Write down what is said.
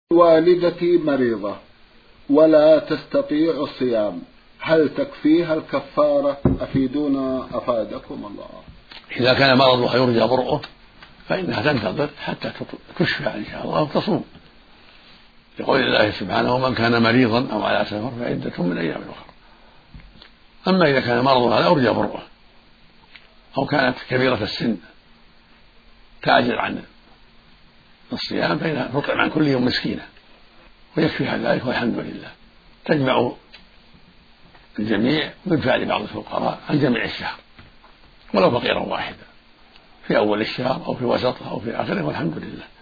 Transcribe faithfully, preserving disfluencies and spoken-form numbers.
والدتي مريضة ولا تستطيع الصيام، هل تكفيها الكفارة؟ أفيدونا أفادكم الله. إذا كان مرضها يرجى برؤه فإنها تنتظر حتى تشفى إن شاء الله وتصوم، لقول الله سبحانه: ومن كان مريضا أو على سفر فعدة من أيام أخرى. أما إذا كان مرضها لا يرجى برؤه أو كانت كبيرة السن تعجز عن الصيام فإنها تطعم عن كل يوم مسكينة ويكفيها ذلك والحمد لله. تجمع الجميع ويدفع لبعض الفقراء عن جميع الشهر ولو فقيرا واحدا في أول الشهر أو في وسطه أو في آخره والحمد لله.